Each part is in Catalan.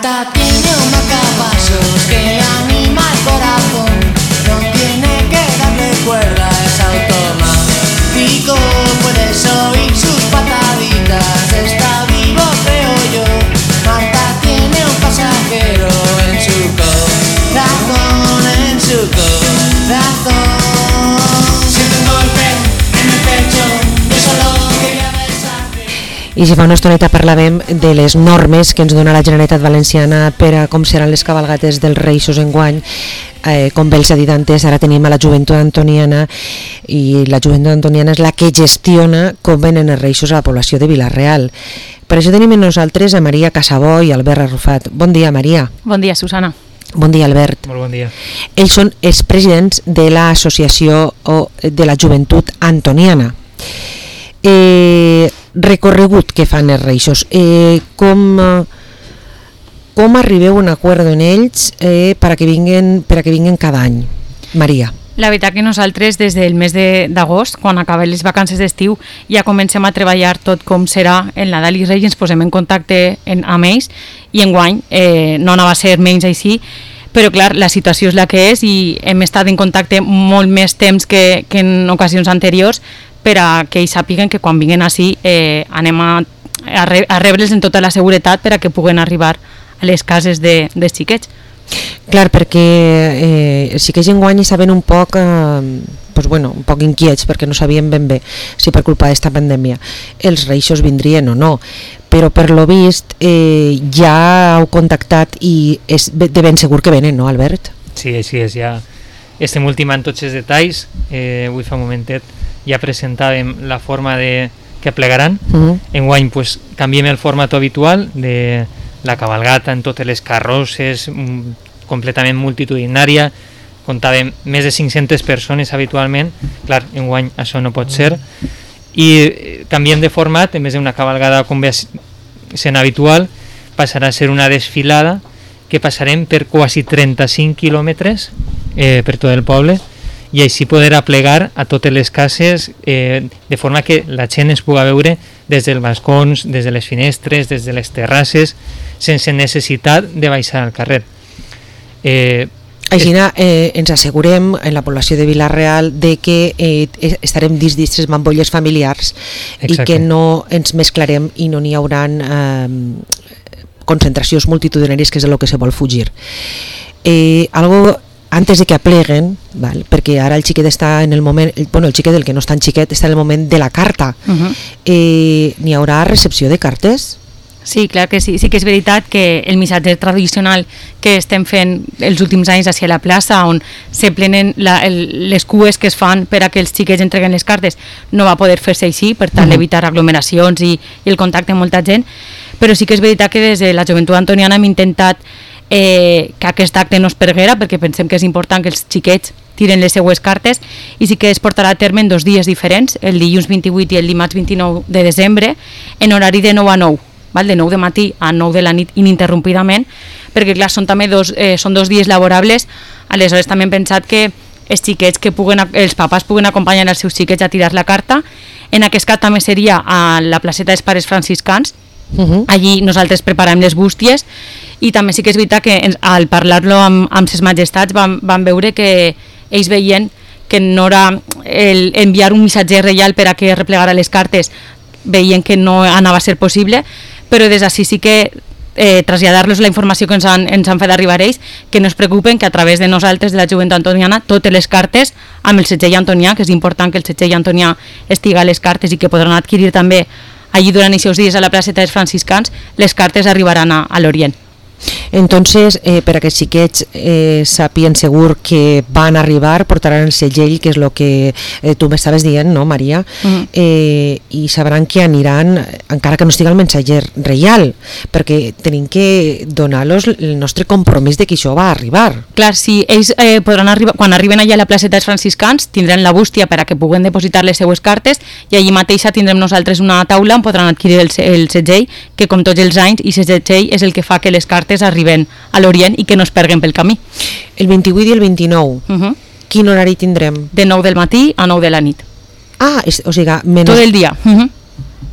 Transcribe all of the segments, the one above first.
Marta tiene un marcapasos que anima el corazón. No tiene que darle cuerda, es automático. Puedes oír sus pataditas, está vivo creo yo. Marta tiene un pasajero en su corazón, en su corazón. Siento un golpe en el pecho, yo solo quería besarte. I si fa una estoneta parlàvem de les normes que ens dona la Generalitat Valenciana per a com seran les cabalgates dels Reixos enguany. Com bé els ha dit antes, ara tenim a la Joventut Antoniana i la Joventut Antoniana és la que gestiona com venen els Reixos a la població de Vila-real. Per això tenim amb nosaltres a Maria Casabó i Albert Arrufat. Bon dia, Maria. Bon dia, Susana. Bon dia, Albert. Molt bon dia. Ells són els presidents de l'associació de la Joventut Antoniana. Recorregut que fan els Reixos, com arribeu a un acord en ells per a que vinguen cada any? Maria. La veritat que nosaltres des del mes d'agost, quan acaben les vacances d'estiu, ja comencem a treballar tot com serà el Nadal i Reis, ens posem en contacte amb ells i enguany no anava a ser menys així, però clar, la situació és la que és i hem estat en contacte molt més temps que en ocasions anteriors per a que ells sàpiguen que quan vinguen així anem a rebre'ls en tota la seguretat per a que puguen arribar a les cases dels xiquets. Clar, perquè els xiquets enguany estaven un poc inquiets perquè no sabien ben bé si per culpa d'esta pandèmia els Reixos vindrien o no, però per lo vist ja heu contactat i és de ben segur que venen, no, Albert? Sí, així és, ja estem ultimant tots els detalls. Avui fa un momentet ja presentàvem la forma que plegaran. Enguany pues, canviem el format habitual de la cabalgata en totes les carrosses, completament multitudinària, comptàvem més de 500 persones habitualment, clar, enguany això no pot ser, i canviem de format, en vez d'una cabalgada com ve sent habitual, passarà a ser una desfilada que passarem per quasi 35 quilòmetres per tot el poble, i així poder aplegar a totes les cases de forma que la gent es pugui veure des dels balcons, des de les finestres, des de les terrasses, sense necessitat de baixar al carrer. Així ens assegurem en la població de Vila-real de que estarem dins d'aquestes mambolles familiars. Exacte. I que no ens mesclarem i no n'hi hauran concentracions multitudinàries, que és el que se vol fugir. Antes de que apleguen, val? Perquè ara el xiquet està en el moment, el xiquet del que no és tan xiquet està en el moment de la carta. N'hi haurà recepció de cartes? Sí, clar que sí. Sí que és veritat que el missatge tradicional que estem fent els últims anys hacia la plaça, on se plenen les cues que es fan per a que els xiquets entreguen les cartes, no va poder fer-se així, per tal d'evitar aglomeracions i el contacte amb molta gent, però sí que és veritat que des de la Joventut Antoniana hem intentat que aquest acte no es perguera, perquè pensem que és important que els xiquets tiren les seues cartes, i sí que es portarà a terme en 2 dies diferents, el dilluns 28 i el dimarts 29 de desembre, en horari de 9 a 9, de 9 de matí a 9 de la nit ininterrompidament, perquè clar, són també són 2 dies laborables. Aleshores també hem pensat que els xiquets els papàs puguen acompanyar els seus xiquets a tirar la carta. En aquest cas també seria a la placeta dels Pares Franciscans. Allí nosaltres preparem les bústies, i també sí que és veritat que al parlar-lo amb ses majestats vam veure que ells veien que no era enviar un missatger reial per a que replegara les cartes, veien que no anava a ser possible, però des d'ací sí que traslladar-los la informació que ens han fet arribar ells, que no es preocupen, que a través de nosaltres, de la Joventut Antoniana, totes les cartes amb el setgell antonià, que és important que el setgell antonià estiga a les cartes i que podran adquirir també allí durant aquests dies a la placeta dels franciscans, les cartes arribaran a l'Orient. Entonces, per a que els xiquets sàpiguen segur que van arribar, portaran el segell, que és el que tu m'estaves dient, no, Maria? I sabran que aniran, encara que no estigui el missatger reial, perquè tenim que donar-los el nostre compromís de que això va arribar. Clar, sí, ells podran arribar, quan arriben allà a la placeta dels franciscans, tindran la bústia per a que puguen depositar les seues cartes, i allí mateixa tindrem nosaltres una taula on podran adquirir el segell, que com tots els anys, i el segell és el que fa que les cartes arriben a l'Orient i que no es perguen pel camí. El 28 i el 29, quin horari tindrem? De 9 del matí a 9 de la nit. O sigui, tot el dia.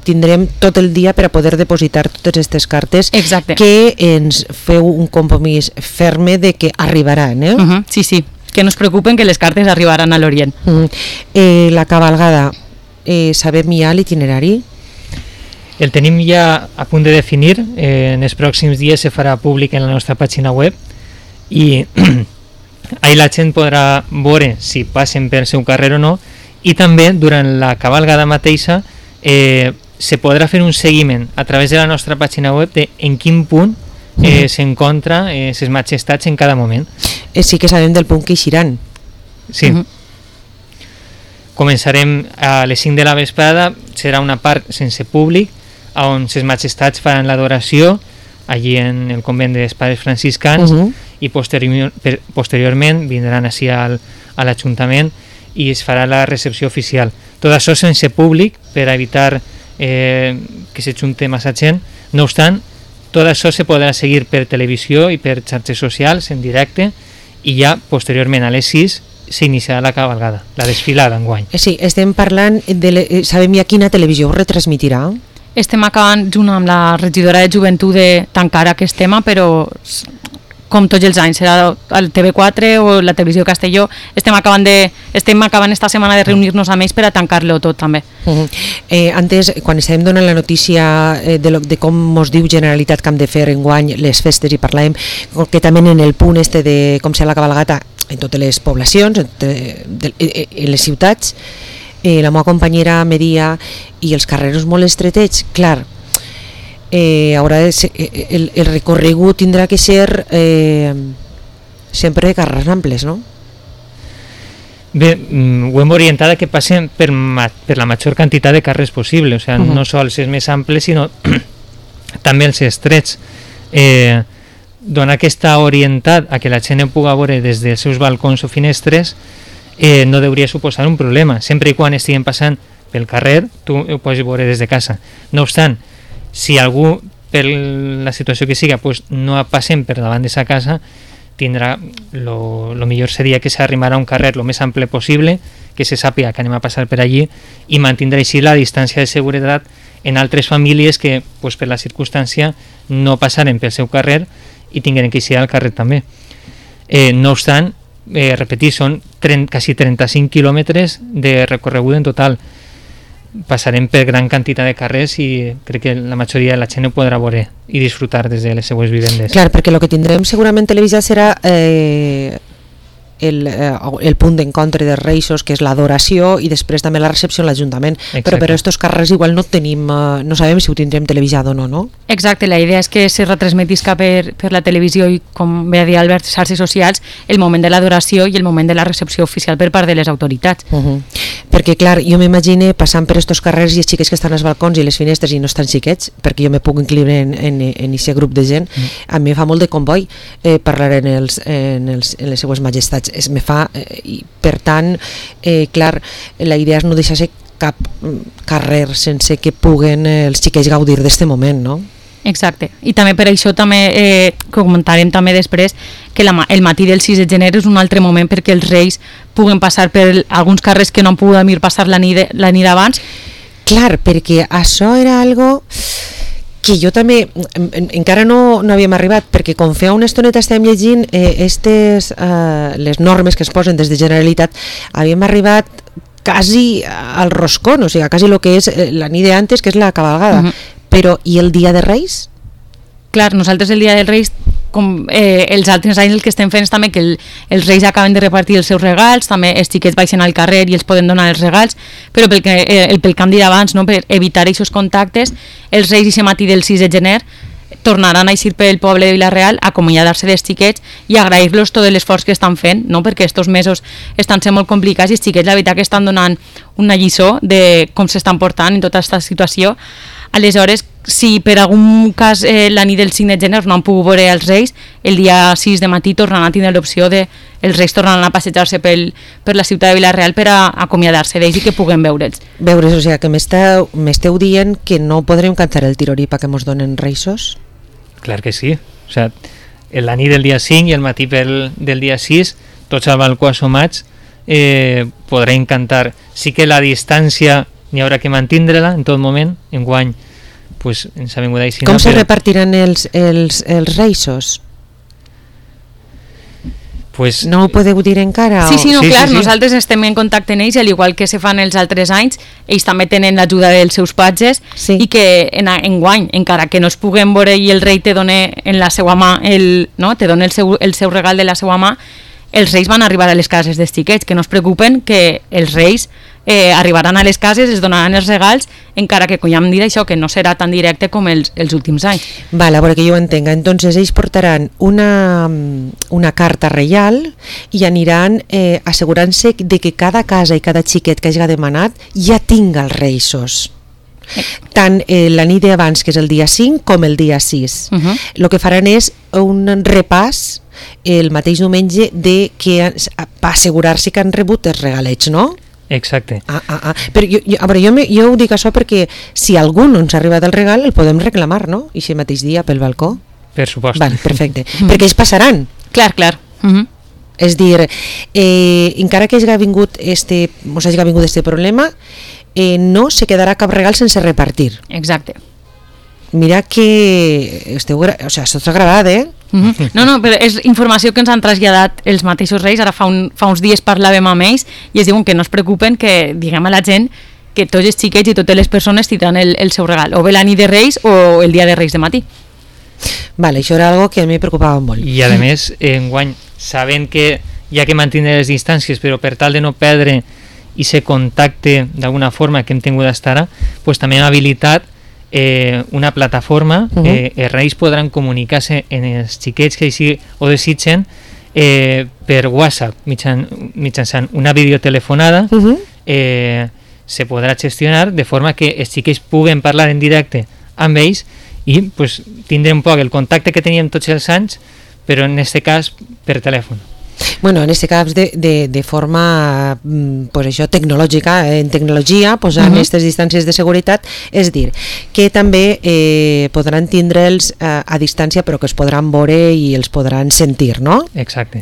tindrem tot el dia per a poder depositar totes aquestes cartes. Exacte. Que ens feu un compromís ferme de que arribaran, Sí, sí, que no es preocupen que les cartes arribaran a l'Orient. La cabalgada, sabem ja l'itinerari? El tenim ja a punt de definir, en els pròxims dies se farà públic en la nostra pàgina web i ahí la gent podrà veure si passen pel seu carrer o no, i també durant la cabalgada mateixa se podrà fer un seguiment a través de la nostra pàgina web de en quin punt s'encontra ses majestats en cada moment. Sí que sabem del punt que eixiran. Sí. Començarem a les 5 de la vesprada, serà una part sense públic, on ses majestats faran l'adoració allí en el convent dels pares franciscans i posteriorment vindran així a l'Ajuntament i es farà la recepció oficial. Tot això sense públic per evitar que s'ajunte massa gent. No obstant, tot això se podrà seguir per televisió i per xarxes socials en directe i ja posteriorment a les 6 s'iniciarà la cabalgada, la desfilada enguany. Sí, estem parlant sabem ja quina televisió ho retransmitirà? Estem acabant, junt amb la regidora de joventut, de tancar aquest tema, però com tots els anys, serà el TV4 o la televisió Castelló. Estem acabant esta setmana de reunir-nos amb ells per a tancar-lo tot també. Antes, quan estàvem donant la notícia de com mos diu Generalitat que hem de fer enguany les festes i parlàvem concretament en el punt de com serà la cabalgata en totes les poblacions, en les ciutats, la meva companyera me dia i els carrers molt estretets, clar, el recorregut tindrà que ser sempre de carrers amples, no? Bé, ho hem orientat a que passen per la major quantitat de carrers possible, o sigui, no sols els més amples, sinó també els estrets. Donar que està orientat a que la gent ho pugui veure des dels seus balcons o finestres no hauria suposar un problema, sempre i quan estiguem passant pel carrer, tu ho pots veure des de casa. No obstant, si algú, per la situació que siga, pues, no passem per davant de sa casa, tindrà, lo millor seria que s'arrimarà a un carrer lo més ample possible, que se sàpiga que anem a passar per allí i mantindrà així la distància de seguretat en altres famílies que, pues, per la circumstància, no passaren pel seu carrer i tingueren que eixir al carrer també. No obstant, repetir, són quasi 35 quilòmetres de recorregut en total. Passarem per gran quantitat de carrers i crec que la majoria de la gent ho podrà veure i disfrutar des de les seues vivendes. Clar, perquè el que tindrem segurament televisat serà el punt d'encontre de Reixos, que és l'adoració, i després també la recepció a l'Ajuntament. Però per estos carrers igual no tenim, no sabem si ho tindrem televisat o no, no? Exacte, la idea és que se retransmetisca per la televisió i, com bé dir Albert, xarxes socials, el moment de l'adoració i el moment de la recepció oficial per part de les autoritats. Perquè, clar, jo m'imagine passant per estos carrers i els xiquets que estan als balcons i les finestres i no estan xiquets, perquè jo me puc inclinar en aquest grup de gent, a mi fa molt de comboi parlar en les seues majestats. Me fa, i per tant, clar, la idea és no deixar-se cap carrer sense que puguen els xiquets gaudir d'aquest moment, no? Exacte, i també per això també comentarem també després que el matí del 6 de gener és un altre moment perquè els reis puguen passar per alguns carrers que no han pogut mir passar la nit abans. Clar, perquè això era algo que jo també encara no havíem arribat, perquè com feia una estoneta estàvem llegint les normes que es posen des de Generalitat, havíem arribat quasi al roscón, o sigui, quasi el que és la nit d'antes, que és la cabalgada. Però, i el dia de Reis? Clar, nosaltres el dia dels Reis, com els altres anys el que estem fent és també que els Reis acaben de repartir els seus regals, també els xiquets baixen al carrer i els poden donar els regals, però pel que hem dit abans, no, per evitar aquests contactes, els Reis aquest matí del 6 de gener tornaran a eixir pel poble de Vila-real a acomiadar-se dels xiquets i agrair-los tot l'esforç que estan fent, no? Perquè estos mesos estan sent molt complicats i els xiquets la veritat que estan donant una lliçó de com s'estan portant en tota aquesta situació. Aleshores, si per algun cas la nit del 5 de gener no han pogut veure els Reis, el dia 6 de matí tornaran a tenir l'opció de els Reis tornaran a passejar-se per la ciutat de Vila-real per a acomiadar-se d'ells i que puguen veure'ls. O sigui, que m'esteu dient que no podrem cantar el tirori perquè mos donen Reisos? Clar que sí. O sigui, la nit del dia 5 i el matí del dia 6, tots al balcó assomats, podrem cantar. Sí que la distància n'hi haurà que mantindre-la en tot moment. Enguany pues, ens ha vingut així. Com se repartiran els reixos? Pues, no ho podeu dir encara? Sí, no, sí, clar, sí. Nosaltres estem en contacte amb ells, al igual que se fan els altres anys, ells també tenen l'ajuda dels seus patges, i que en guany, encara que no es puguen veure i el rei te dona en la seva mà, te dona el seu regal de la seva mà, els reis van arribar a les cases dels xiquets, que no es preocupen que els reis arribaran a les cases, es donaran els regals, encara que quan dir això, que no serà tan directe com els últims anys. Vale, a veure que jo ho entenga. Entonces ells portaran una carta reial i aniran assegurant-se de que cada casa i cada xiquet que hagi demanat ja tinga els reixos. Tant la nit d'abans, que és el dia 5, com el dia 6. El que faran és un repàs el mateix diumenge per assegurar-se que han rebut els regalets, no? Exacte. Però jo ho dic això perquè si algú no ens ha arribat el regal el podem reclamar, no? I si mateix dia pel balcó. Per supost. Vale, perfecte. Perquè ells passaran. Clar. És dir, encara que hagi vingut este problema, no se quedarà cap regal sense repartir. Exacte. Mira que esteu agradat, No, però és informació que ens han traslladat els mateixos reis. Ara fa uns dies parlàvem amb ells i es diuen que no es preocupen, que diguem a la gent que tots els xiquets i totes les persones tindran el seu regal, o bé la nit de reis o el dia de reis de matí. Vale, això era algo que a mi me preocupava molt. I a més, enguany, sabent que hi ha que mantenir les distàncies, però per tal de no perdre i se contacte d'alguna forma que hem tingut d'estar ara, pues també hem habilitat una plataforma, els reis podran comunicar-se en els xiquets que així ho desitgen per WhatsApp, mitjançant una videotelefonada, se podrà gestionar de forma que els xiquets puguen parlar en directe amb ells i pues, tindrem un poc el contacte que teníem tots els anys, però en aquest cas per telèfon. Bueno, en aquest cas de forma pues això, tecnològica, en tecnologia, posant aquestes distàncies de seguretat, és dir, que també podran tindre'ls a distància però que es podran veure i els podran sentir, no? Exacte.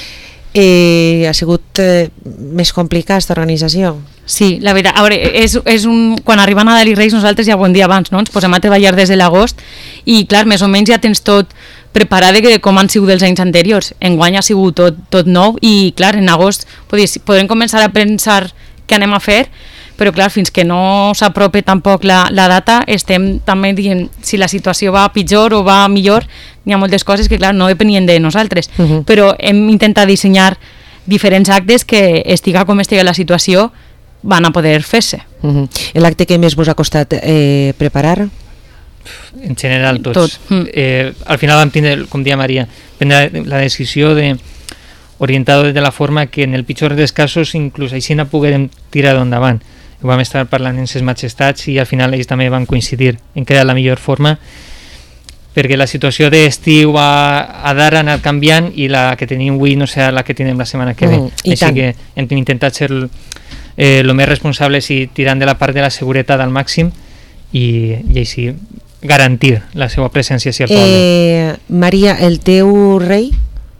Ha sigut més complicat aquesta organització? Sí, la veritat, a veure, quan arriba Nadal i Reis nosaltres ja ho hem dit abans, no? Ens posem a treballar des de l'agost i clar, més o menys ja tens tot preparat com han sigut els anys anteriors. Enguany ha sigut tot nou i clar, en agost podrem començar a pensar què anem a fer, però clar, fins que no s'apropi tampoc la data, estem també dient si la situació va pitjor o va millor. Hi ha moltes coses que clar, no depenien de nosaltres, però hem intentat dissenyar diferents actes que estiga com estiga la situació van a poder fer-se. L'acte que més vos ha costat preparar? En general tots. Al final vam tindre, com deia Maria, prendre la decisió orientada de la forma que en el pitjor dels casos inclús així no poguérem tirar endavant. Ho vam estar parlant en ses majestats i al final ells també van coincidir en crear la millor forma, perquè la situació d'estiu a d'ara ha anat canviant i la que tenim avui no serà la que tindrem la setmana que ve. Així que hem intentat ser el més responsables i tirant de la part de la seguretat al màxim i així garantir la seva presència si el poble. Maria, el teu rei?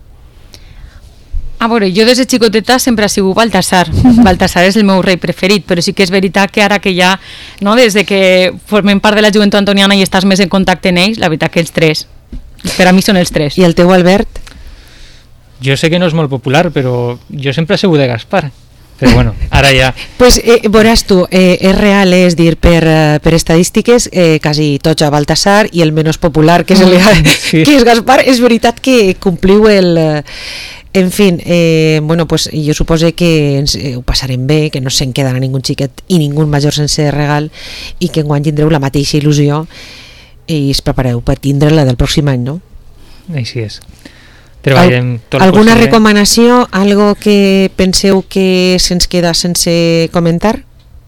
A veure, jo des de xicoteta sempre ha sigut Baltasar. Baltasar és el meu rei preferit, però sí que és veritat que ara que ja, no, des de que formem part de la joventut antoniana i estàs més en contacte amb ells, la veritat que els tres. Per a mi són els tres. I el teu Albert? Jo sé que no és molt popular, però jo sempre he sigut de Gaspar. Però bueno, ara ja... Pues veuràs tu, és real, és dir, per estadístiques, quasi tots a Baltasar i el menys popular, que és Gaspar. És veritat que compliu el... En fi, bueno, pues jo suposo que ho passarem bé, que no se'n quedarà ningú xiquet i ningú major sense regal i que enguany tindreu la mateixa il·lusió i es prepareu per tindre-la del pròxim any, no? Així és. Treballem tot alguna recomanació, algo que penseu que se'ns queda sense comentar?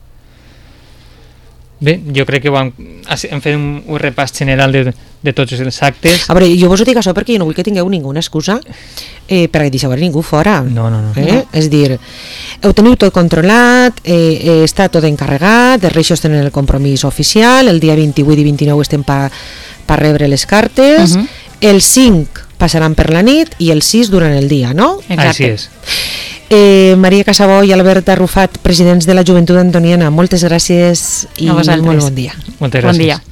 Bé, jo crec que hem fet un repàs general de tots els actes. A veure, jo vos ho dic això perquè jo no vull que tingueu ninguna excusa per deixar ningú fora. No. És dir, ho teniu tot controlat, està tot encarregat, els reixos tenen el compromís oficial, el dia 28 i 29 estem per rebre les cartes, el 5 passaran per la nit i el 6 durant el dia, no? Exacte. Així és. Maria Casabó i Albert Arrufat, presidents de la Joventut Antoniana, moltes gràcies i molt bon dia. Moltes gràcies. Bon dia.